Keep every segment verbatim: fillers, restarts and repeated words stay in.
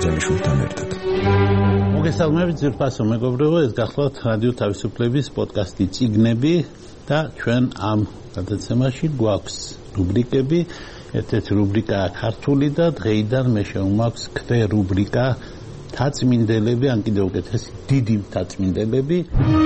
ბრძენიშვილთან ერთად. მოგესალმებით ძვირფასო მეგობრებო, ეს გახლავთ რადიო თავისუფლების პოდკასტი წიგნები და ჩვენ ამ გადაცემაში გვაქვს რუბრიკები. ერთ-ერთი რუბრიკაა ქართული და დღეიდან მე შევმაქვს ქვე რუბრიკა მთაწმინდელები, ან კიდევ უკეთესი დიდი მთაწმინდელები.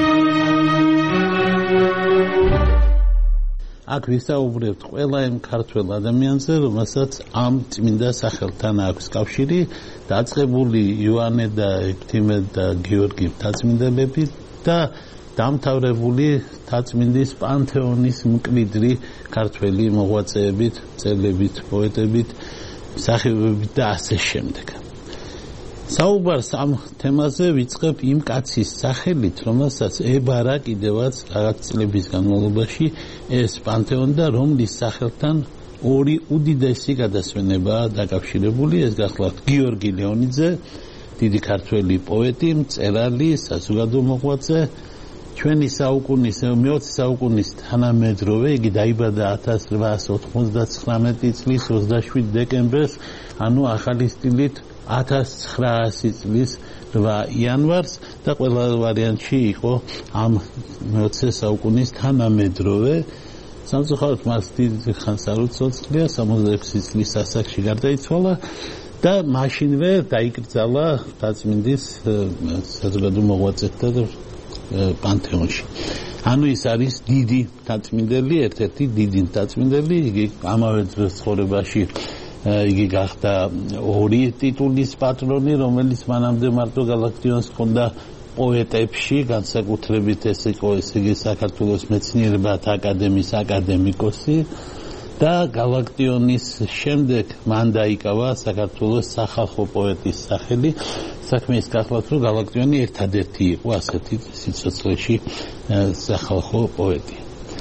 აქ ვისაუბრებთ ყველა იმ ქართველ ადამიანზე, რომელსაც ამ წმინდა სახელთან აქვს კავშირი, დაწყებული იოანე და ექვთიმე და გიორგი მთაწმინდელები და დამთავრებული მთაწმინდის პანთეონის მკვიდრი ქართველი მოღვაწეებით, მწერლებით, პოეტებით, მსახიობებით და ასე შემდეგ. საუბარს ამ თემაზე ვიწყებ იმ კაცის სახელით, რომელსაც ებარა კიდევაც რაღაც წლების განმავლობაში ეს პანთეონი და რომლის სახელთან ორი უდიდესი გადასვენებაა დაკავშირებული. ეს გახლავთ გიორგი ლეონიძე, დიდი ქართველი პოეტი, მწერალი, საზოგადო მოღვაწე, ჩვენი საუკუნის მეოცე საუკუნის თანამედროვე. იგი დაიბადა ათას რვაასი ოთხმოცდათხრამეტი წლის ოცდაშვიდ დეკემბერს, ანუ ახალი სტილით ათას ცხრაასი წლის რვა იანვარს და ყველა ვარიანტში იყო ამ მეოცე საუკუნის თანამედროვე. სამწუხაროდ მას დიდი ხანს არ უცოცხლია, სამოცდაექვსი წლის ასაკში გარდაიცვალა და მაშინვე დაიკრძალა მთაწმინდის საზოგადო მოღვაწეთა პანთეონში. ანუ ის არის დიდი მთაწმინდელი, ერთ-ერთი დიდი მთაწმინდელი. იგი ამავე დროს ცხოვრებაში იგი გახდა ორი ტიტულის პატრონი, რომელიც მანამდე მარტო გალაქტიონს ჰქონდა პოეტებში, განსაკუთრებით ეს იყო ესე იგი საქართველოს მეცნიერებათა აკადემიის აკადემიკოსი და გალაქტიონის შემდეგ მან დაიკავა საქართველოს სახალხო პოეტის სახელი. საქმე ის გახლავთ, რომ გალაქტიონი ერთადერთი იყო ასეთი სიცოცხლეში სახალხო პოეტი.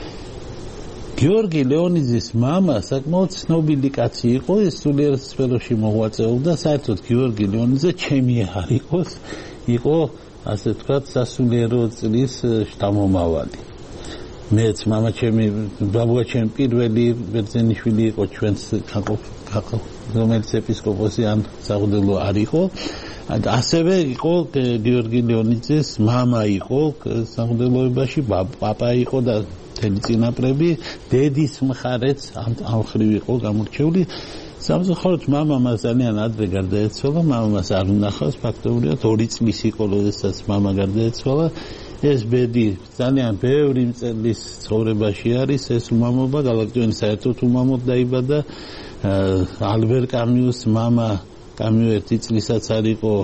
გიორგი ლეონიძის მამა საკმაოდ ცნობილი კაცი იყო, ის სულიერ სფეროში მოღვაწეობდა. საერთოდ გიორგი ლეონიძე ჩემი არ იყოს, იყო ასე ვთქვათ სასულიერო წლის შთამომავალი. მეც მამა ჩემი, ბაბუა ჩემი პირველი ბერძენიშვილი იყო ჩვენს რომელიც ეპისკოპოსი ან საღვთელო არ იყო. ასევე იყო გიორგი ლეონიძის მამა იყო საღვთელოებაში, პაპა იყო და მთელი წინაპრები, დედის მხარეც ამ მხრივ იყო გამორჩეული. სამწუხაროდ მამა მას ძალიან ადრე გარდაეცვალა, მამა მას არ უნახავს, ფაქტობრივად ორი წლის იყო, როდესაც მამა გარდაეცვალა. ეს ბედი ძალიან ბევრი მწერლის ცხოვრებაში არის, ეს უმამობა. გალაქტიონი საერთოდ უმამოდ დაიბადა. ალბერ კამიუს მამა კამიუ ერთი წლისაც არ იყო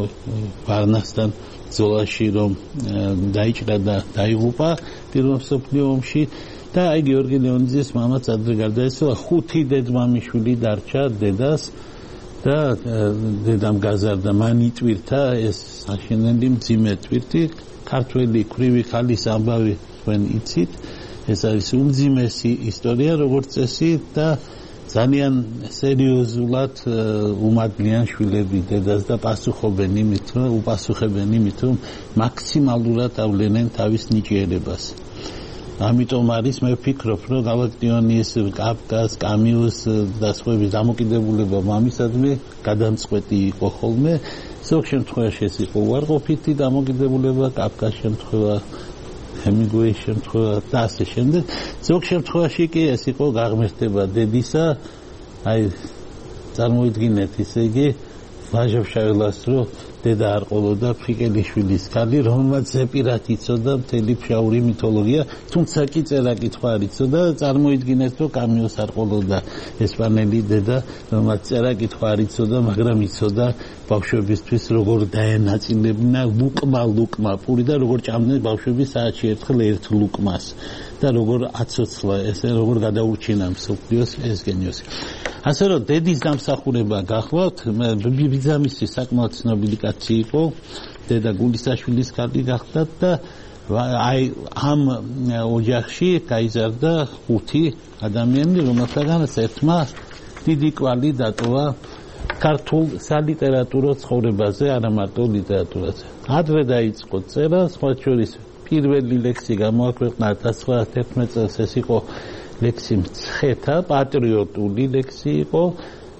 ვარნასთან ბრძოლაში, რომ დაიჭრა და დაიღუპა პირველ მსოფლიო ომში და აი გიორგი ლეონიძის მამაც ადრე გარდაეცვალა. ხუთი დედმამიშვილი დარჩა დედას და დედამ გაზარდა, მან იტვირთა ეს საშინელი მძიმე ტვირთი. ქართველი ქვრივი ხალის ამბავი თქვენ იცით, ეს არის უმძიმესი ისტორია როგორც წესი და ძალიან სერიოზულად უმადლიან შვილები დედას და პასუხობენ იმით, რომ უპასუხებენ იმით, რომ მაქსიმალურად ავლენენ თავის ნიჭიერებას. ამიტომ არის მე ვფიქრობ, რომ გალაქტიონის, კაფკას, კამიუს და სხვების დამოკიდებულება მამისადმი გადამწყვეტი იყო ხოლმე. ზოგ შემთხვევაში ეს იყო უარყოფითი დამოკიდებულება, კაფკას შემთხვევა, ჰემინგუეის შემთხვევა და ასე შემდეგ. ზოგ შემთხვევაში კი ეს იყო გაღმერთება დედისა. აი წარმოიდგინეთ, ისე იგი ვაჟა-ფშაველას, რომ დედა არ ყოლოდა ფრიკელიშვილის ქალი, რომელმაც ზეპირად იცოდა მთელი ფშაური მითოლოგია, თუმცა კი წერა-კითხვა არ იცოდა. წარმოიდგინეთ, რომ კამიუს არ ყოლოდა ესპანელი დედა, რომელმაც წერა-კითხვა არ იცოდა, მაგრამ იცოდა ბავშვებისთვის როგორ დაენაწილებინა ლუკმა ლუკმა პური და როგორ ჭამდნენ ბავშვები საათში ერთხელ ერთ ლუკმას და როგორ აცოცხლა, ესე როგორ გადაურჩინა მსოფლიოს ეს გენიოსი. ასე რომ დედის დამსახურება გახლავთ, ბიძამისი საკმაოდ ცნობილი კაცი იყო, დედა გულისაშვილის ქალი გახდა და აი ამ ოჯახში გაიზარდა ხუთი ადამიანი, რომელთაგანაც ერთმა დიდი კვალი დატოვა ქართულ სალიტერატურო ცხოვრებაზე, არა მარტო ლიტერატურაზე. ადრე დაიწყო წერა, სხვა შორის პირველი ლექსი გამოაქვეყნა ათას ცხრაასი თერთმეტ წელს, ეს იყო ლექსი მცხეთა, პატრიოტული ლექსი იყო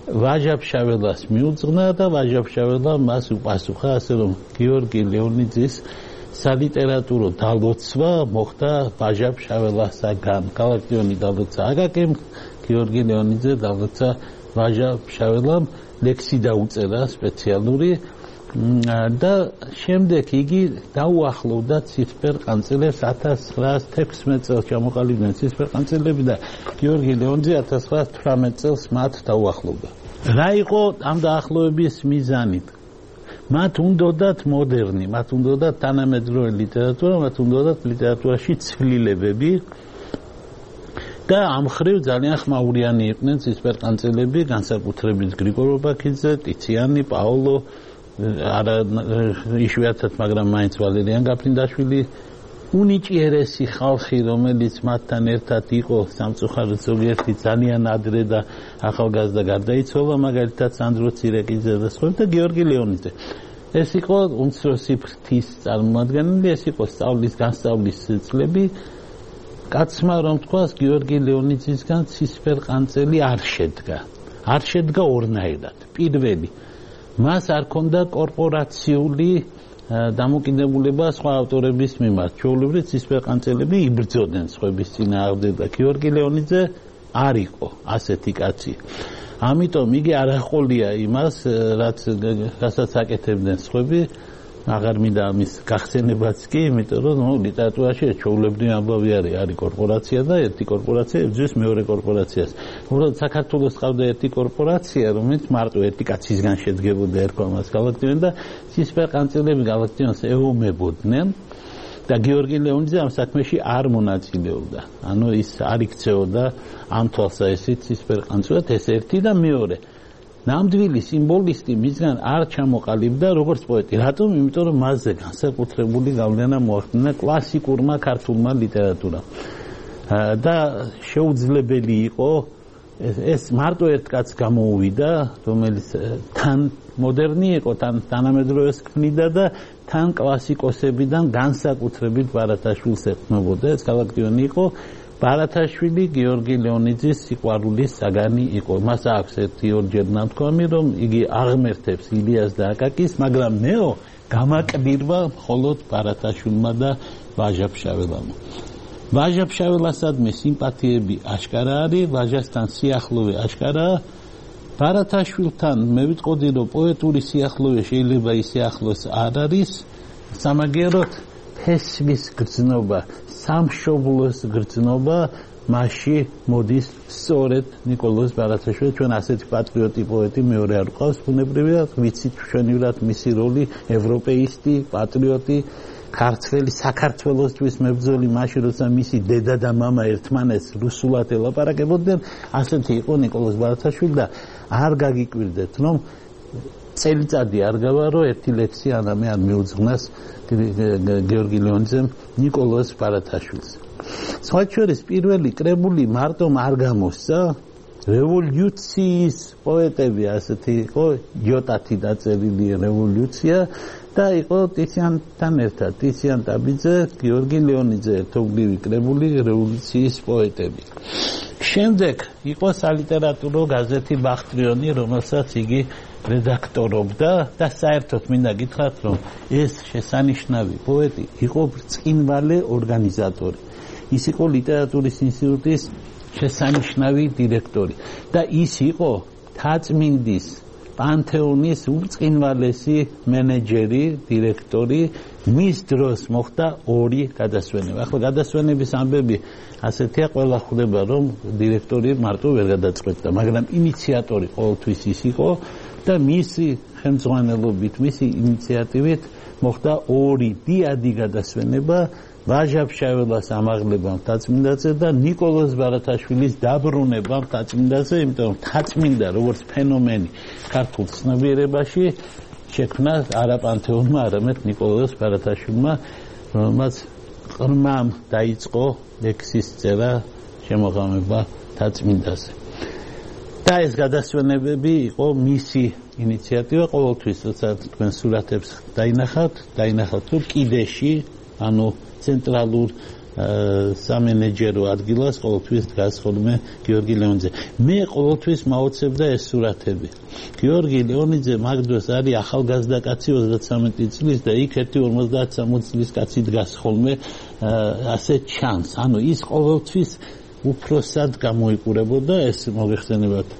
ვაჟა-ფშაველას მიუძღვნა და ვაჟა-ფშაველა მას უპასუხა, ასე რომ გიორგი ლეონიძის სალიტერატურო დალოცვა მოხდა ვაჟა-ფშაველასაგან. გალაქტიონი დალოცა აკაკიმ, გიორგი ლეონიძე დალოცა ვაჟა-ფშაველამ, ლექსი დაუწერა სპეციალური და შემდეგ იგი დაუახლოვდა ცისფერყანწელებს ათას ცხრაას თექვსმეტ წელს ჩამოყალიბდნენ ცისფერყანწელები და გიორგი ლეონიძე ათას ცხრაას თვრამეტ წელს მათ დაუახლოვდა. რა იყო ამ დაახლოების მიზანი? მათ უნდოდათ მოდერნი, მათ უნდოდათ თანამედროვე ლიტერატურა, მათ უნდოდათ ლიტერატურაში ცვლილებები და ამ ხრივ ძალიან ხმაურიანი იყვნენ ცისფერყანწელები, განსაკუთრებით გრიგორ ობაქიძე, ტიციანი, პაოლო, არა იშვიათად, მაგრამ მაინც ვალერიან გაფრინდაშვილი, უნიჭიერესი ხალხი, რომელიც მათთან ერთად იყო სამწუხაროდ ზოგიერთი ძალიან ადრე და ახალგაზრდა გარდაიცვალა, მაგალითად სანდრო ცირეკიძე და სხვა და გიორგი ლეონიძე. ეს იყო უმცროსი ფრთის წარმოადგენელი, ეს იყო სწავლის განსწავლის წლები. კაცმა რომ თქვას, გიორგი ლეონიძისგან ცისფერყანწელი არ შედგა. არ შედგა ორნაირად. პირველი, მას არ ქონდა კორპორაციული დამოკიდებულება სხვა ავტორების მიმართ. ჩვეულებრივ ცისფერყანწელები იბრძოდნენ სხვების წინააღმდეგ და გიორგი ლეონიძე არ იყო ასეთი კაცი. ამიტომ იგი არ ახოლია იმას, რაც რასაც აკეთებდნენ სხვები, აღარ მინდა ამის გახსენებაც კი, იმიტომ რომ ნუ ლიტერატურაში ჩვეულებრივი ამბავი არის, არის კორპორაცია და ერთი კორპორაცია ებრძვის მეორე კორპორაციას. უბრალოდ საქართველოს ყავდა ერთი კორპორაცია, რომელიც მარტო ერთი კაცისგან შედგებოდა, ერქვა მას გალაქტიონი და ცისფერყანწელები გალაქტიონს ეომებოდნენ და გიორგი ლეონიძე ამ საქმეში არ მონაწილეობდა. ანუ ის არ იქცეოდა ამ თვალსაჩინო ცისფერყანწელად, ეს ერთი და მეორე. ნამდვილი სიმბოლისტი მისგან არ ჩამოყალიბდა როგორც პოეტი. რატომ? იმიტომ რომ მასზე განსაკუთრებული გავლენა მოახდინა კლასიკურმა ქართულმა ლიტერატურამ. და შეუძლებელი იყო ეს მარტო ერთ კაცს გამოუვიდა, რომელიც თან მოდერნი იყო, თან თანამედროვეს ქმნიდა და თან კლასიკოსებიდან განსაკუთრებით ბარათაშვილს ეყრდნობოდა. ეს გალაქტიონი იყო. ბარათაშვილი გიორგი ლეონიძის სიყვარულის საგანი იყო. მას აქვს ერთი ორჯერ ნათქვამი, რომ იგი აღმერთებს ილიას და აკაკის, მაგრამ მეო გამაკბირვა მხოლოდ ბარათაშვილმა და ვაჟა-ფშაველამ. ვაჟა-ფშაველასადმი სიმპათიები აშკარა არის, ვაჟასთან სიახლოვე აშკარაა. ბარათაშვილთან მე ვიტყოდი, რომ პოეტური სიახლოვე შეიძლება ისე ახლოს არ არის, სამაგიეროდ ფესვის გრძნობა, სამშობლოს გრძნობა მასში მოდის სწორედ ნიკოლოზ ბარათაშვილს. ჩვენ ასეთი პატრიოტი პოეტი მეორე არ გვყავს, ბუნებრივია, ვიცით ჩვენივრად მისი როლი, ევროპეისტი, პატრიოტი, ქართველი საქართველოსთვის მებრძოლი, მაშინ როცა მისი დედა და მამა ერთმანეთს რუსულად ელაპარაკებოდნენ, ასეთი იყო ნიკოლოზ ბარათაშვილი და არ გაგიკვირდეთ, რომ წელიწადი არ გავა, რომ ერთი ლექსი ანამე არ მიუძღვნას გიორგი ლეონიძემ ნიკოლოზ ბარათაშვილს. სხვა შორის პირველი კრებული მარტომ არ გამოსცა, რევოლუციის პოეტები ასეთი იყო, იოტათი დაწერილი რევოლუცია და იყო ტიციანთან ერთად, ტიციან ტაბიძე, გიორგი ლეონიძე, ერთობლივი კრებული რევოლუციის პოეტები. შემდეგ იყო სალიტერატურო გაზეთი ბახტრიონი, რომელსაც იგი რედაქტორობდა და საერთოდ მინდა გითხრათ, რომ ეს შესანიშნავი პოეტი იყო ბრწყინვალე ორგანიზატორი. ის იყო ლიტერატურის ინსტიტუტის შესანიშნავი დირექტორი და ის იყო თაწმინდის პანთეონის უბრწყინვალესი მენეჯერი, დირექტორი. მის დროს მოხდა ორი გადასვენება. ახლა გადასვენების ამბები ასეთია, ყველა ხვდება, რომ დირექტორი მარტო ვერ გადაწყვეტდა, მაგრამ ინიციატორი ყოველთვის ის იყო და მისი ხელმძღვანელობით, მისი ინიციატივით მოხდა ორი დიადი გადასვენება. ვაჟა-ფშაველას ამაღლება მთაწმინდაზე და ნიკოლოზ ბარათაშვილის დაბრუნება მთაწმინდაზე, იმიტომ რომ მთაწმინდა როგორც ფენომენი ქართულ ცნობიერებაში შექმნა არა პანთეონმა, არამედ ნიკოლოზ ბარათაშვილმა, რომელმაც ყრმამ დაიწყო ლექსის წერა, შემოღამება მთაწმინდაზე. და ეს გადასვენებები იყო მისი ინიციატივა. ყოველთვის როცა თქვენ სურათებს დაინახავთ, დაინახავთ, რომ კიდეში, ანუ ცენტრალურ სამენეჯერო ადგილას ყოველთვის დგას ხოლმე გიორგი ლეონიძე. მე ყოველთვის მაოცებდა ეს სურათები. გიორგი ლეონიძე მაგ დროს არის ახალგაზრდა კაცი ოცდათსამეტი წლის და იქ ერთი ორმოცდაათ სამოცი წლის კაცი დგას ხოლმე ასე ჩანს. ანუ ის ყოველთვის უფროსად გამოიყურებოდა ეს მოგეხსენებათ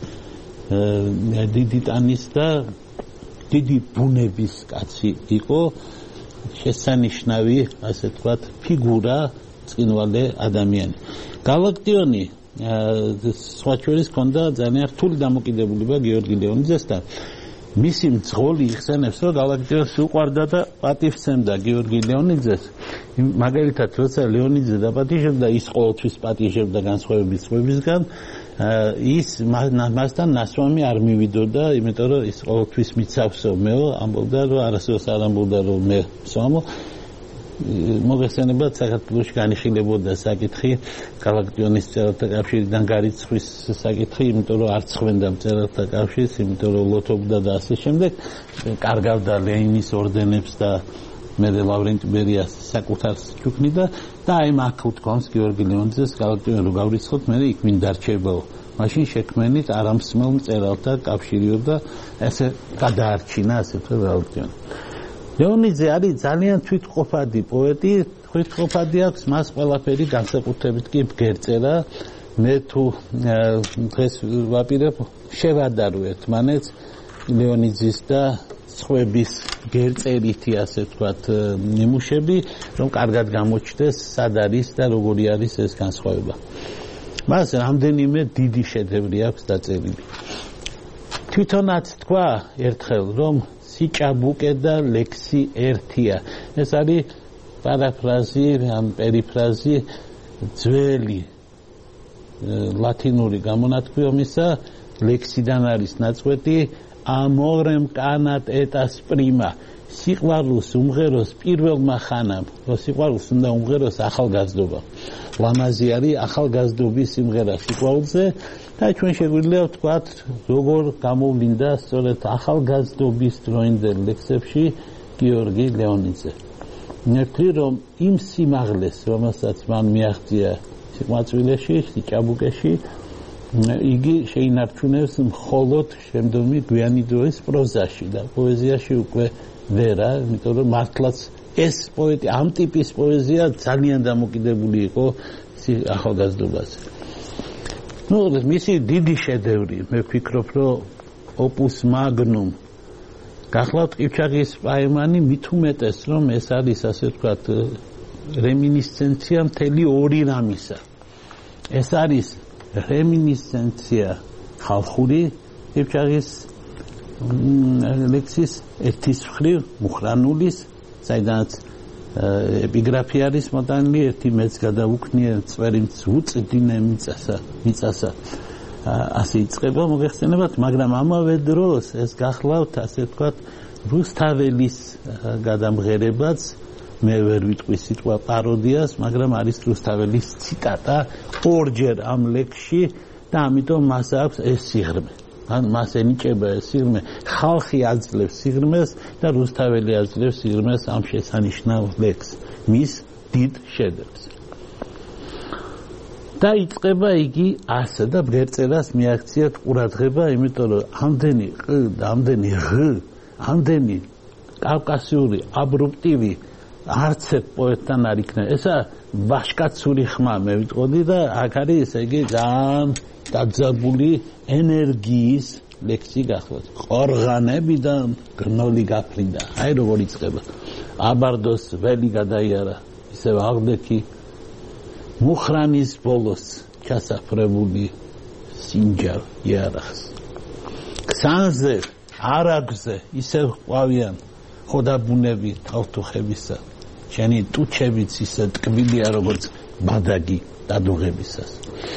დიდი ტანის და დიდი ბუნების კაცი იყო შესანიშნავი ასე თქვათ ფიგურა წინვალე ადამიანი. გალაქტიონი სხვა შორის ჰქონდა ძალიან რთული დამოკიდებულება გიორგი ლეონიძესთან. მისი მძღოლი იხსენებს, რომ გალაქტიონს უყვარდა და პატივცემდა გიორგი ლეონიძეს. მაგალითად, როცა ლეონიძე დაპატიჟებდა, ის ყოველთვის პატიჟებდა განსხვავებით სხვებისგან. ის მასთან ნასვამი არ მივიდოდა, იმიტომ რომ ის ყოველთვის მიცავსო მეო, ამბობდა, რომ არასდროს არ ამბობდა, რომ მე ვსვამო. მოგეხსენებათ, საქართველოში განიხილებოდა საკითხი გალაქტიონის მწერალთა კავშირიდან გარიცხვის საკითხი, იმიტომ რომ არ ცხვენდა მწერალთა კავშირს, იმიტომ რომ ლოთობდა და ასე შემდეგ. კარგავდა ლენინის ორდენებს და მე ლავრენტ ბერიას საკუთარს ჩუქნიდა და აი მაგ უთქვამს გიორგი ლეონიძეს გალაქტიონი რო გავრიცხოთ, მე იქ მინ დარჩებაო. მაშინ შექმნით არამსმელ მწერალთა კავშირიო და ესე გადაარჩინა ასე თქვა გალაქტიონი. ლეონიძე არის ძალიან თვითყოფადი პოეტი, თვითყოფადი აქვს მას ყველაფერი განსაკუთრებით კი ბგერწერა. მე თუ დღეს ვაპირებ შევადარო ერთმანეთს ლეონიძის და სხვების გერწერითი ასე ვთქვათ ნიმუშები, რომ კარგად გამოჩნდეს სად არის და როგორი არის ეს განსხვავება. მას რამდენიმე დიდი შედევრი აქვს დაწერილი. თვითონაც თქვა ერთხელ, რომ სიჭაბუკე და ლექსი ერთია. ეს არის პარაფრაზი, ან პერიფრაზი ძველი ლათინური გამონათქვამისა, ლექსიდან არის ნაწყვეტი amorem canat et asprima. სიყვარულს უმღეროს პირველმა ხანამ, რომ სიყვარულს უნდა უმღეროს ახალგაზრდობა. ლამაზი არის ახალგაზრდობის სიმღერა სიყვარულზე და ჩვენ შეგვიძლია ვთქვათ, როგორ გამოვლინდა სწორედ ახალგაზრდობის დროინდელ ლექსებში გიორგი ლეონიძე. ნერთი რომ იმ სიმაღლეს, რომელსაც მან მიაღწია სიყვარულში, სიჭაბუკეში, იგი შეინარჩუნებს მხოლოდ შემდგომი გვიანი დროის პროზაში და პოეზიაში უკვე ვერა, იმიტომ რომ მართლაც ეს პოეტი, ამ ტიპის პოეზია ძალიან დამოკიდებული იყო ახალგაზრდობაზე. ნუ მისი დიდი შედევრი, მე ვფიქრობ, რომ opus magnum გახლავთ ყივჩაღის პაემანი, მით უმეტეს, რომ ეს არის ასე ვთქვათ რემინისცენცია მთელი ორი რამისა. ეს არის რემინისცენცია ხალხური ყივჩაღის ლექსის ერთის მხრივ მუხრანულის, საიდანაც ეპიგრაფი არის მოდანილი, ერთი მეც გადაუქნია წვერი უწდინე მიწასა მიწასა ასე იწყება მოგეხსენებათ, მაგრამ ამავე დროს ეს გახლავთ ასე ვთქვათ რუსთაველის გადამღერებაც, მე ვერ ვიტყვი სიტყვა პაროდიას, მაგრამ არის რუსთაველის ციტატა ორჯერ ამ ლექსში და ამიტომ მას აქვს ეს სიღრმე. ან მას ენიჭება ეს სიღრმე, ხალხი აძლევს სიღრმეს და რუსთაველი აძლევს სიღრმეს ამ შესანიშნავ ლექსს, მის დიდ შედევრს. და იწყება იგი ასე და ბგერწერას მიაქციათ ყურადღება, იმიტომ რომ ამდენი ყ და ამდენი ღ, ამდენი კავკასიური აბრუპტივი არც ერთ პოეტთან არ იქნა. ესა ბაშკაცური ხმა მე ვიტყოდი და აქ არის ესე იგი ძალიან დაძაბული ენერგიის ლექსი გახლავთ. ყორღანებიდან გნოლი გაფრინდა. აი როგორ იწყება. აბარდოს ველი გადაიარა, ისევ აღდექი მუხრანის ბოლოს ჩასაფრებული სინჯარ იარახს. ქსანზე, არაგზე ისევ ყვავიან ხოდაბუნები თავთუხებისა. შენი ტუჩებიც ისე ტკბილია, როგორც ბადაგი დადუღებისას.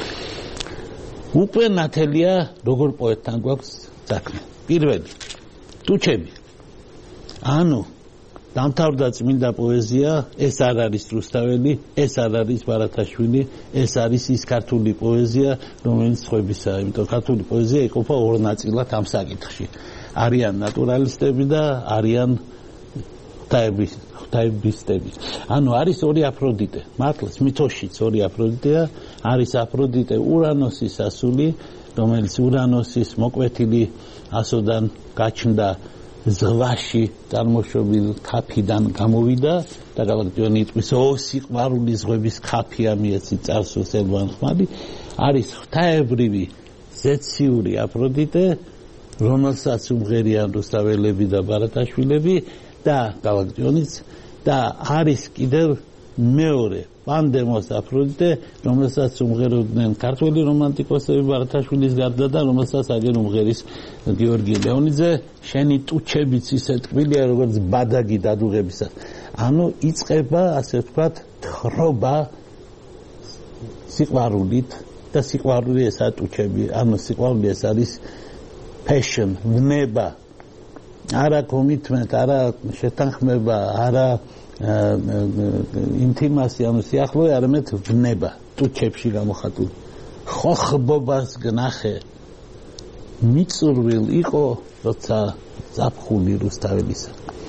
უკვე ნათელია როგორ პოეტთან გვაქვს საქმე. პირველი ტუჩები. ანუ დამთავრდა წმინდა პოეზია, ეს არ არის რუსთაველი, ეს არ არის ბარათაშვილი, ეს არის ის ქართული პოეზია, რომელიც სხვებისაა, იმიტომ ქართული პოეზია იყოფა ორ ნაწილად ამ საკითხში. არიან ნატურალისტები და არიან ღვთაების ღვთაებისტები. ანუ არის ორი აფროდიტე. მართლაც მითოშიც ორი აფროდიტეა, არის აფროდიტე ურანოსის ასული, რომელიც ურანოსის მოკვეთილი ასოდან გაჩნდა ზღვაში წარმოშობილ ქაფიდან გამოვიდა და გალაქტიონი იტყვის ო სიყვარულის ზღვების ქაფია მიეცი წარსულს ელვან ხმალი. არის ღვთაებრივი ზეციური აფროდიტე, რომელსაც უმღერიან რუსთაველები და ბარათაშვილები და გალაქტიონიც და არის კიდევ მეორე პანდემოს აფროდიტე, რომელსაც უმღეროდნენ ქართველი რომანტიკოსები ბარათაშვილის გარდა და რომელსაც აგერ უმღერის გიორგი ლეონიძე. შენი ტუჩებიც ისე ტკბილია როგორც ბადაგი დადუღებისას. ანუ იწყება ასე ვთქვათ თხრობა სიყვარულით და სიყვარული ესაა ტუჩები. ანუ სიყვარული ეს არის passion, ვნება, არა commitment, არა შეთანხმება, არა ინტიმასი, ანუ სიახლოვე, არამედ ვნება, ტუჩებში გამოხატული. ხოხბობას გნახე, მიწურვილ იყო, როცა ზაფხული რუსთაველისა.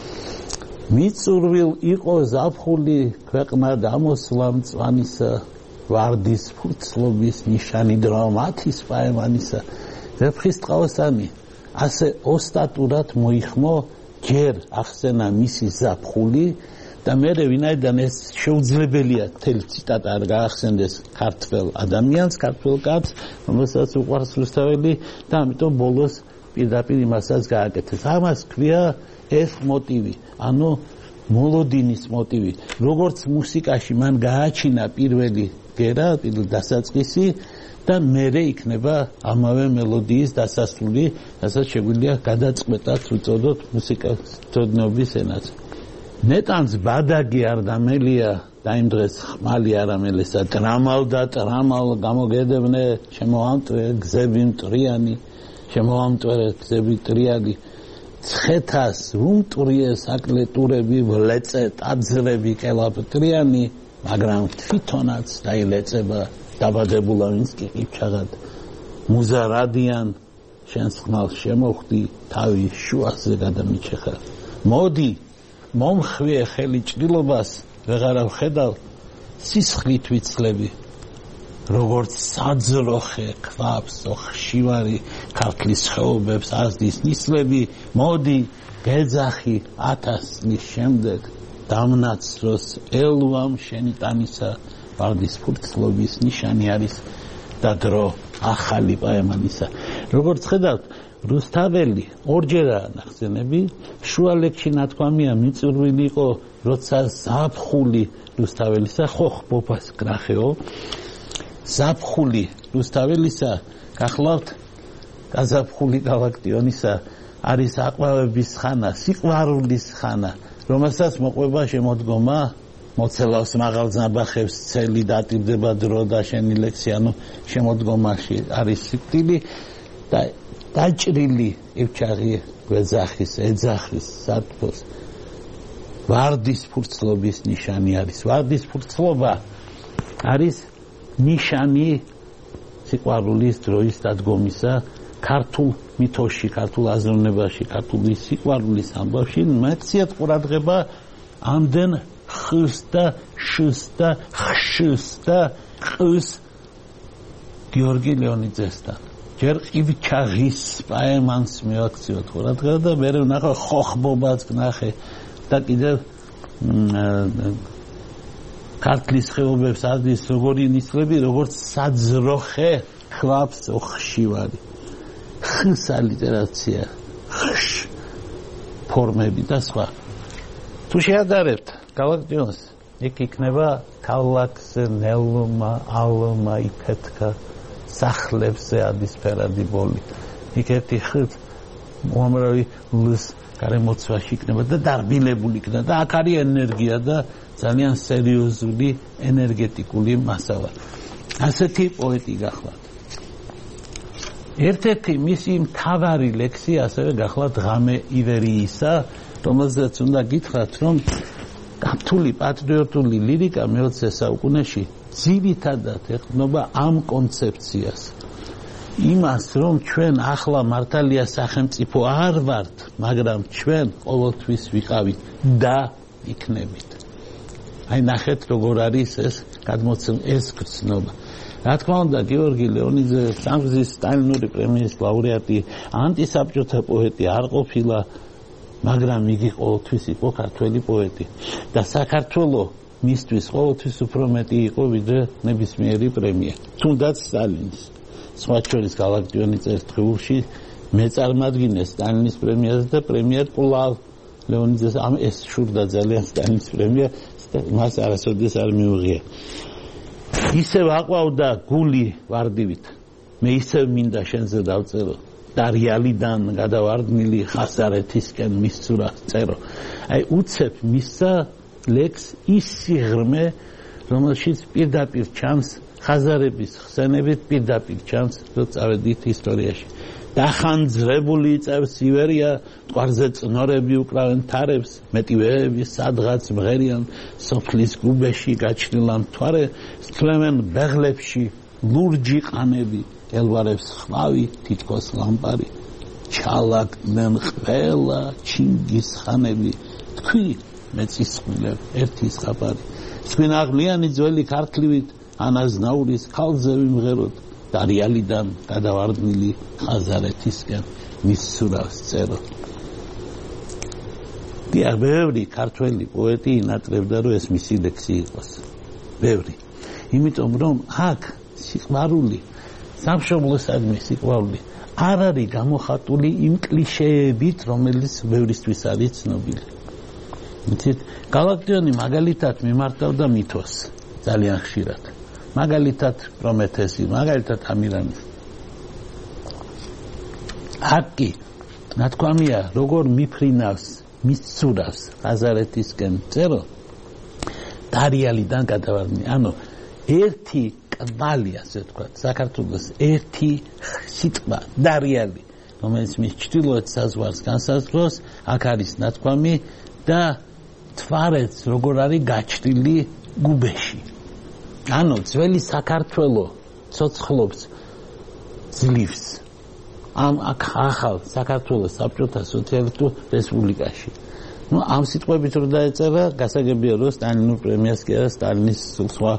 მიწურვილ იყო ზაფხული ქვეყნა დამოსვლა მწვანისა, ვარდის ფურცლობის ნიშანი დრამათის პაემანისა. ვეფხისტყაოსანი ასე ოსტატურად მოიხმო ჯერ ახსენა მისი ზაფხული და მერე ვინაიდან ეს შეუძლებელია თელი ციტატა არ გაახსენდეს ქართველ ადამიანს, ქართველ კაცს, რომელსაც უყვარს რუსთაველი და ამიტომ ბოლოს პირდაპირ იმასაც გააკეთეს. ამას ქვია ეს მოტივი, ანუ მოლოდინის მოტივი. როგორც მუსიკაში მან გააჩინა პირველი გერა, პირველი დასაწყისი და მერე იქნება ამავე მელოდიის დასასრული, რასაც შეგვიძლია გადაწყვეტად ვუწოდოთ მუსიკათმცოდნეობის ენაზე. ნეტანს ბადაგი არ დამელია და იმ დღეს ხმალი არამელესა ტრამალ და ტრამალ გამოგედებნე შემოამტვერე გზები მტრიანი, შემოამტვერე გზები მტრიანი, ცხეთას უმტვრიე საკლეტურები ვლეწე ტაძრები კელაპტრიანი, მაგრამ თვითონაც დაილეწება დაბადებულა ვინც კი ყიფჩაღად მუზარადიან შენს ხმალს შემოხვდი თავი შუაზე გადამიჩეხა. მოდი მომხვიე ხელი ჭრილობას ვეღარა ვხედავ სისხლით ვიცლები როგორც საძროხე ქვაბს ოხშივარი ქართლის ხეობებს აზდის ნისლები. მოდი გეძახი ათას წლის შემდეგ დამნაცროს ელვამ შენი ტანისა ვარდის ფურცლობის ნიშანი არის და დრო ახალი პაემანისა. როგორც ხედავთ, რუსთაველი ორჯერაა ნახსენები, შუა ლექსში ნათქვამია მიწურვილი იყო, როცა ზაფხული რუსთაველისა ხოხბობას გნახეო. ზაფხული რუსთაველისა გახლავთ გაზაფხული გალაქტიონისა არის აყვავების ხანა, სიყვარულის ხანა, რომელსაც მოყვება შემოდგომა მოცელავს მაღალ ზნაბახებს ცელი დატირდება დრო და შენი ლექსი, ანუ შემოდგომაში არის სიკვდილი და დაჭრილი ევჩაღი გვეძახის ეძახის სათბოს ვარდის ფურცლობის ნიშანი არის. ვარდის ფურცლობა არის ნიშანი სიყვარულის დროის დადგომისა ქართულ მითოში, ქართულ აზროვნებაში, ქართული სიყვარულის ამბავში. მეციათ ყურადღება ამდენ ხს და შს და ხშს და ყს გიორგი ლეონიძესთან. ჯერ ყივჩაღის პაემანს მივაქციოთ ყურადღება და მერე ვნახო ხოხბობას გნახე და კიდევ ქართლის ხეობებს აზდის როგორი ნისლები, როგორც საძროხე ქვაბს ოხშივარი. ხს ალიტერაცია, ხშ ფორმები და სხვა. თუ შეადარებთ გალაქტიონს, იქ იქნება ქალაქზე ნელმა ალმა იფეთქა სახლებზე ადისფერადი ბოლი. იქ ერთი ხით უამრავი ლს გარემოცვაში იქნება და დარბილებული იქნება და აქ არის ენერგია და ძალიან სერიოზული ენერგეტიკული მასალა. ასეთი პოეტი გახლავთ. ერთ-ერთი მისი მთავარი ლექსი ასევე გახლავთ ღამე ივერიისა, რომელზეც უნდა გითხრათ, რომ ქართული პატრიოტული ლირიკა მეოცე საუკუნეში ძირითადად ეხმობა ამ კონცეფციას. იმას რომ ჩვენ ახლა მართალია სახელმწიფო არ ვართ, მაგრამ ჩვენ ყოველთვის ვიყავით და იქნებით. აი ნახეთ როგორ არის ეს გადმოცემ ეს გრძნობა. რა თქმა უნდა გიორგი ლეონიძე სამგზის სტალინური პრემიის ლაურეატი ანტისაბჭოთა პოეტი არ ყოფილა, მაგრამ იგი ყოველთვის იყო ქართველი პოეტი და საქართველოს მისთვის ყოველთვის უფრო მეტი იყო ვიდრე ნებისმიერი პრემია. თუნდაც სტალინის სხვა შორის გალაქტიონი წერს დღეულში მეწარმადგინეს სტალინის პრემიაზე და პრემია კვლავ ლეონიძეს ამ ეს შურდა ძალიან სტალინის პრემია მას არასოდეს არ მიუღია. ისევ აყვავდა გული ვარდივით. მე ისევ მინდა შენზე დავწერო და რეალიდან გადავარდნილი ხასარეთისკენ მისცურა წერო. აი უცებ მისცა ლექს ის სიღრმე, რომელშიც პირდაპირ ჩანს ხაზარების ხსენებით პირდაპირ ჩანს, რომ წავედით ისტორიაში. დახანძრებული იწევს ივერია, მტკვარზე წნორები უკრავენ თარებს, მეტივეები სადღაც მღერიან, სოფლის გუბეში გაჩნილა მთვარე, სთვლემენ ბეღლებში ლურჯი ყანები, ელვარებს ხვავი, თითქოს ლამპარი, ჩალაგდნენ ყველა ჩინგისხანები, თქვი მეწისხვილებ ერთი ზღაპარი, სვინაღლიანი ძველი ქართლივით ანაზნაურის ქალზე ვიმღეროთ და რეალიდან გადავარდნილი ხაზარეთისკენ მისცურავს წერო. დიახ, ბევრი ქართველი პოეტი ინატრებდა, რომ ეს მისი ლექსი იყოს. ბევრი. იმიტომ რომ აქ სიყვარული, სამშობლოსადმი სიყვარული არ არის გამოხატული იმ კლიშეებით, რომელიც ბევრისთვის არის ცნობილი. იცით, გალაქტიონი მაგალითად მიმართავდა მითოს ძალიან ხშირად. მაგალითად პრომეთესი, მაგალითად ამირანი. აკი, ნათქვამია, როგორ მიფრინავს, მისცურავს ხაზარეთისკენ წერო და რეალიდან გადავარდნი. ანუ ერთი კვალი, ასე ვთქვათ, საქართველოს ერთი სიტყვა და რეალი, რომელიც მის ჩრდილოეთ საზღვარს განსაზღვრავს, აქ არის ნათქვამი და თვარეც როგორ არის გაჩრდილი გუბეში. ანუ ძველი საქართველო ცოცხლობს ძლივს ამ ახალ საქართველოს საბჭოთა სოციალისტურ რესპუბლიკაში. ნუ ამ სიტყვებით რო დაეწერა, გასაგებია რომ სტალინურ პრემიას კი არა სტალინის სხვა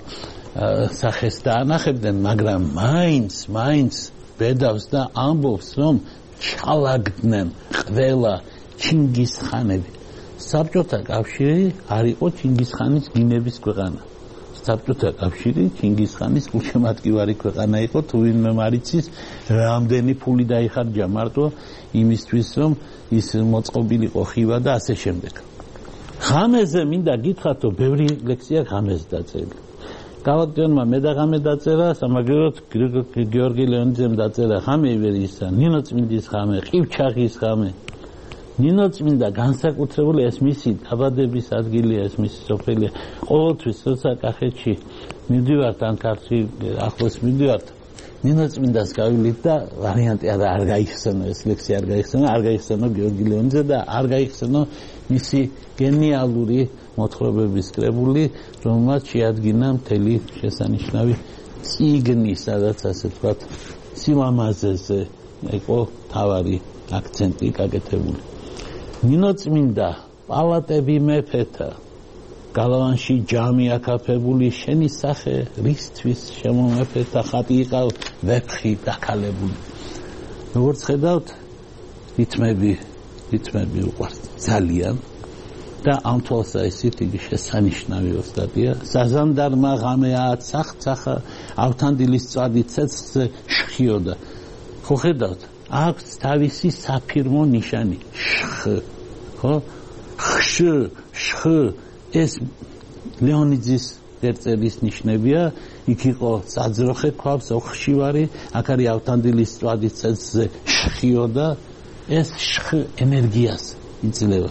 სახეს დაანახებდნენ, მაგრამ მაინც მაინც ბედავს და ამბობს, რომ ჩალაგდნენ ყველა ჩინგისხანები. საბჭოთა კავშირი არ იყო ჩინგისხანის გინების ქვეყანა. საბჭოთა კავშირი ჩინგისხანის გულშემატკივარი ქვეყანა იყო, თუ ვინმე მარიცის რამდენი ფული დაიხარჯა მარტო იმისთვის, რომ ის მოწყობილიყო ხივა და ასე შემდეგ. ღამეზე მინდა გითხრათო, ბევრი ლექსია ღამეზე დაწერილი. გალაქტიონმა მე და ღამე დაწერა, სამაგეროდ გიორგი ლეონიძემ დაწერა ღამე ივერიისა, ნინო წმინდის ღამე, ყივჩაღის ღამე. ნინო წმინდა განსაკუთრებული ეს მისი დაბადების ადგილია, ეს მისი სოფელია. ყოველთვის როცა კახეთში მივდივართ ან ქართლში ახლოს მივდივართ, ნინო წმინდას გავივლით და ვარიანტი არა არ გაიხსენო ეს ლექსი, არ გაიხსენო, არ გაიხსენო გიორგი ლეონიძე და არ გაიხსენო მისი გენიალური მოთხრობების კრებული, რომელმაც შეადგინა მთელი შესანიშნავი წიგნი, სადაც ასე ვთქვათ, სიმამაზეზე იყო თავარი აქცენტი გაკეთებული. ნინო წმინდა პალატები მეფეთა, გალავანში ჯამი აკაფებული, შენი სახე რისთვის შემომეფეთა, ხატი იყავ ვეფხი დაკალებული. როგორც ხედავთ, რითმები, რითმები უყვართ ძალიან და ამ თვალსაზრისით იგი შესანიშნავი ოსტატია. საზანდარმა ღამეა ცახცახა, ავთანდილის წვადი ცეცხლზე შხიოდა. ხო ხედავთ, აქვს თავისი საფირმო ნიშანი შხ, ხო? ხშ, შხ, ეს ლეონიძის წერწერის ნიშნებია, იქ იყო საძროხე ქვავს, ოხშივარი, აქ არის ავთანდილის წვადი ცეცხლზე შხიოდა, ეს შხ ენერგიას იძლევა.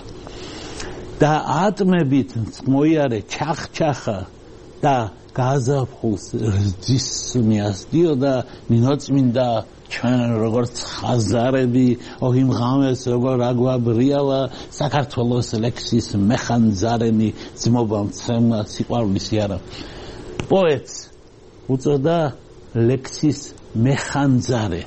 და ატმებით მოიარე ჩახჩახა და გაზაფხულს რძის მიასდიოდა, ნინოწმინდა ჩვენ როგორც ხაზარები, ოღიმ ღამეს როგორ აგვაბრიალა, საქართველოს ლექსის მეხანძარენი ძმობა მცემლა სიყვარულის იარა. პოეტს უწოდა ლექსის მეხანძარე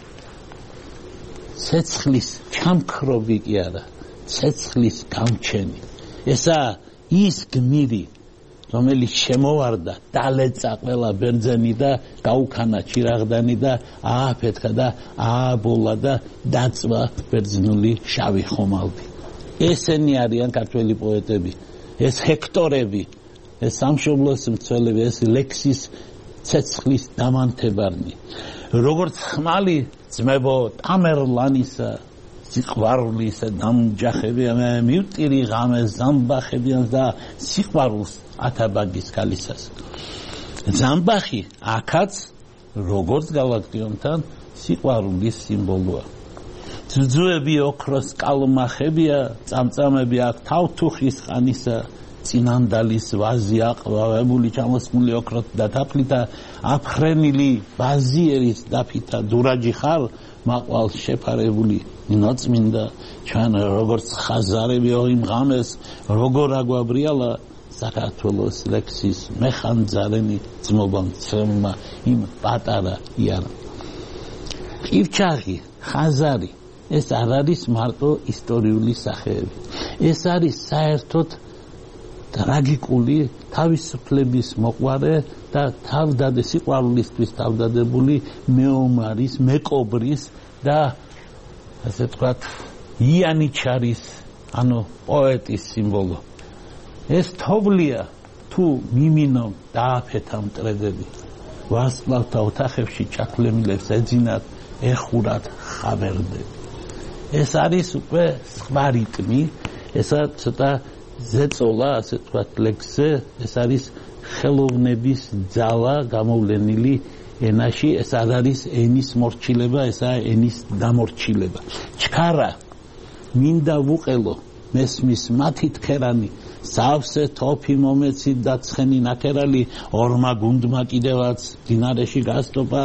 ცეცხლის ჩამქრობი კი არა ცეცხლის გამჩენი ესა ის გმირი რომელიც შემოვარდა დალეწა ყველა ბერძენი და გაუქანა ჩირაღდანი და ააფეთქა და ააბოლა და დაწვა ბერძნული შავი ხომალდი ესენი არიან ქართველი პოეტები ეს ჰექტორები ეს სამშობლოს მცველები ეს ლექსის ცეცხლის დამანთებარნი როგორც ხმალი ძმებო ტამერლანისა სიყვარულისა დამჯახებია მე მივტირი ღამეს ზამბახებიან და სიყვარულს ათაბაგის ქალისას ზამბახი აქაც როგორც გალაქტიონთან სიყვარულის სიმბოლოა ძუძუები ოქროს კალმახებია წამწამები აქ თავთუხის ყანისა წინანდალის ვაზი აყვავებული ჩამოსმული ოქროთ და თაფლითა აფხრენილი ბაზიერის დაფითა დურაჯი ხარ მაყვალ შეფარებული ნინოწმინდა ჩვენ როგორც ხაზარები ოღიმ ღამეს როგორ აგვაბრიალა საქართველოს ლექსის მეხანძარენი ძმობამ ცრემლმა იმ პატარა იარა ყივჩაღი ხაზარი ეს არ არის მარტო ისტორიული სახეები ეს არის საერთოდ ტრაგიკული თავისუფლების მოყვარე და თავდადე სიყვარულისთვის თავდადებული მეომარის მეკობრის და ასე ვთქვათ იანიჩარის ანუ პოეტის სიმბოლო ეს თოვლია თუ მიმინომ დააფეთა მტრედები ვარსკვლავთა ოთახებში ჩაქლემილებს ეძინათ ეხურად ხაბერდები ეს არის უკვე სხვა რიტმი ესა ცოტა ზეწოლა ასე ვთქვათ ლექსზე ეს არის ხელოვნების ძალა გამოვლენილი ენაში ეს არ არის ენის მორჩილება ესაა ენის დამორჩილება ჩქარა მინდა ვუყელო მესმის მათი თქერანი სავსე თოფი მომეცი და ცხენი ნაკერალი ორმა გუნდმა კიდევაც დინარეში გასტობა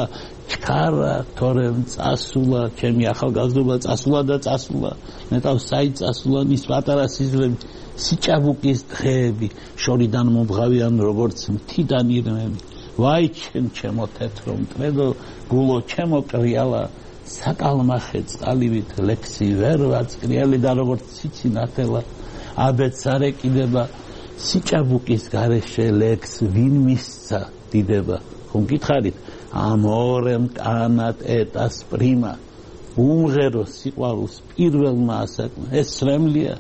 ჩქარა თორემ წასულა ჩემი ახალგაზრდობა წასულა და წასულა მეტავ საიწასულა მის პატარა სიზრები სიჭაბუკის დღეები შორიდან მომღავიან როგორც მთიდან ირმები ვაი ჩემ ჩემო თეთრო მტრედო გულო ჩემო კრიალა საკალმახე წყალივით ლექსი ვერ ვაწკრიალი და როგორც ციცი ნათელა აბედს არ ეკიდება სიჭაბუკის გარეშე ლექს ვინ მისცა დიდება ხომ გითხარით ამორემ კანატ ეტას პრიმა უმღერო სიყვარულს პირველმა ასაკმა ეს სრემლია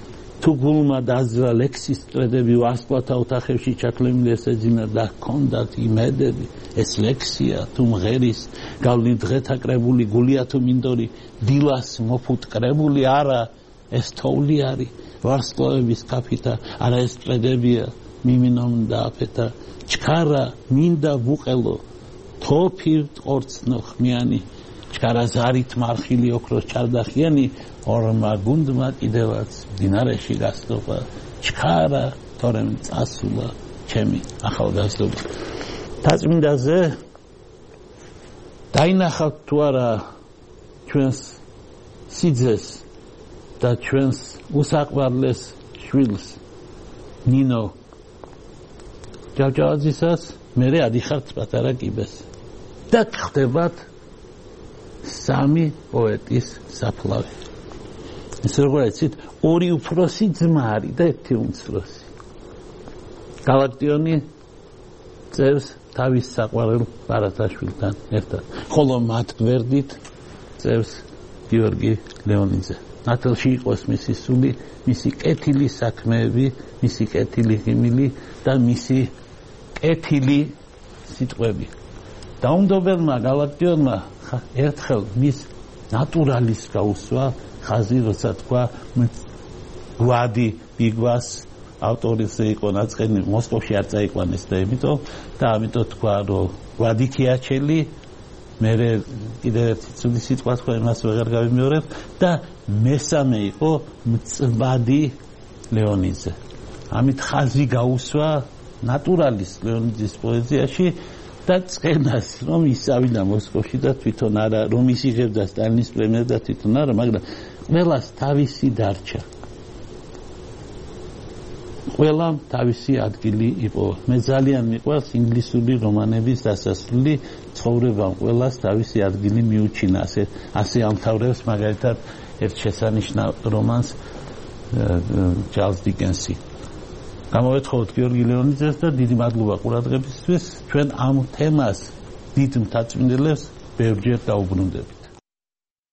თუ გულმა დაძრა ლექსის ტრედები ვარსკვლავთა ოთახებში ჩაქლემილეს ეძინა და ჰქონდათ იმედები ეს ლექსია თუ მღერის გავლით დღეთა კრებული გულია თუ მინდორი დილას მოფუტკრებული არა ეს თოვლი არის ვარსკვლავების კაფითა არა ეს ტრედებია მიმინომ დააფეთა ჩქარა მინდა ვუყელო თოფი ყორცნო ხმიანი ჩქარა ზარით მარხილი ოქროს ჩარდახიანი ორმა გუნდმა კიდევაც დინარეში გასტობა ჩქარა თორემ წასულა ჩემი ახალგაზრდობა თაწმინდაზე დაინახავთ თუ არა ჩვენს სიძეს და ჩვენს უსაყვარლეს შვილს ნინო ჯავჯავაძისას მერე ადიხართ პატარა კიბეს და ხდებათ სამი პოეტის საფლავი ეს როგორ იცით ორი უფროსი ძმა არის და ერთი უმცროსი გალაქტიონი წერს თავის საყვარელ ბარათაშვილთან ერთად ხოლო მათ გვერდით წერს გიორგი ლეონიძე ნათელში იყოს მისი სული მისი კეთილი საქმეები მისი კეთილი ღიმილი და მისი კეთილი სიტყვები დაუნდობელმა გალაქტიონმა ერთხელ მის ნატურალის გაუსვა ხაზი როცა თქვა გვადი ბიგვას ავტორის იყო ნაწყენი მოსკოვში არ წაიყვანეს და იმიტომ და ამიტომ თქვა რომ გვადი ქიაჩელი მე კიდე ერთი ცუდი სიტყვა თქვა იმას ვეღარ გავიმეორებ და მესამე იყო მწვადი ლეონიძე ამით ხაზი გაუსვა ნატურალის ლეონიძის პოეზიაში და წენას რომ ისავიდა მოსკოვში და თვითონ არა რომ ისიღებდა სტალინის პრემიას და თვითონ არა მაგრამ ყველას თავისი დარჩა ყველამ თავისი ადგილი იპოვა მე ძალიან მიყვარს ინგლისური რომანების დასასრული ცხოვრებამ ყველას თავისი ადგილი მიუჩინა. ასე ასე ამთავრებს მაგალითად ერთ შესანიშნავ რომანს ჩარლზ დიკენსი. გამოვეთხოვოთ გიორგი ლეონიძეს და დიდი მადლობა ყურადღებისთვის. ჩვენ ამ თემას დიდ მთაწმინდელებს ბევრჯერ დაუბრუნდებით.